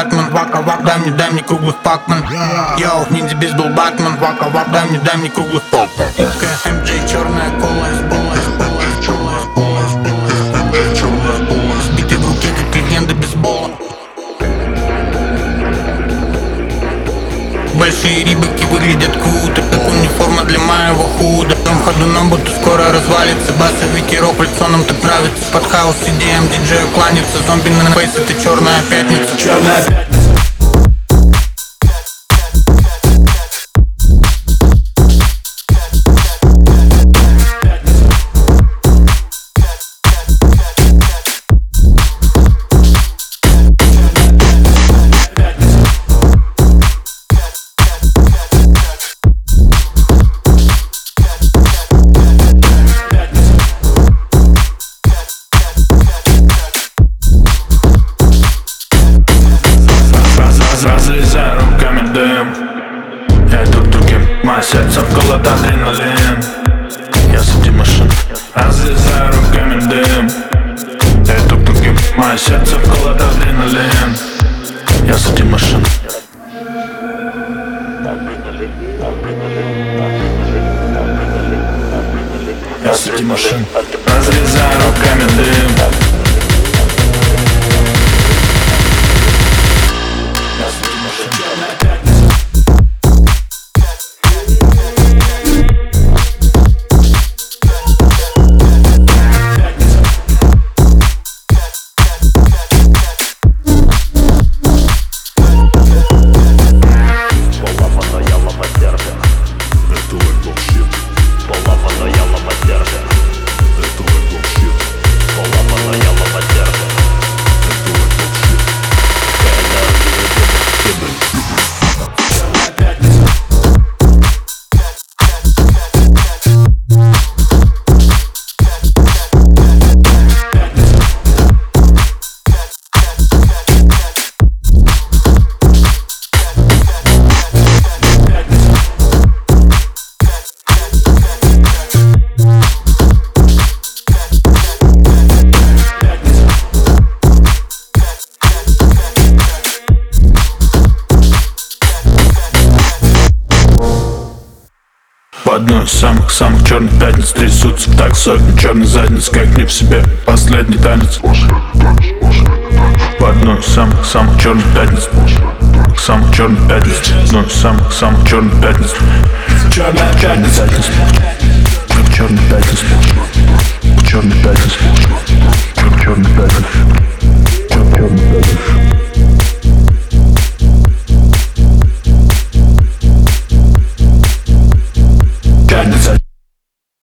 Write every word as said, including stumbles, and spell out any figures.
Батман. Вака, вак, дай мне, дай мне круглых пакман. Йоу, ниндзя без был Батман. Вака, вак, дай мне, дай мне круглых пакман. эм джей, черная кола, из бола, из бола, из бола, из бола, из бола, из черная кола. Сбитый в руке, как легенда бейсбола. Большие рибаки выглядят круто, как униформа для моего худа. В том ходу нам будто скоро развалится. Басовик и рок, лицо нам так нравится. Под хаус идеям диджею кланяться. Зомби на фейс, это черная пятница. Черная пятница. Разрезай руками дым. Я иду к другим, мое сердце в голод адреналин. Я среди машин. Разрезай руками дым. Я иду к другим, мое сердце в голод адреналин. Я среди машин. Я среди машин. Разрезай руками дым. В одной из самых-самых черных пятниц трясутся так сотни черных задниц, как не в себе последний танец. В одной из самых-самых черных пятниц, самых черных пятниц, в одной из самых-самых черных пятниц. Черная пятница, черная пятница, черная пятница.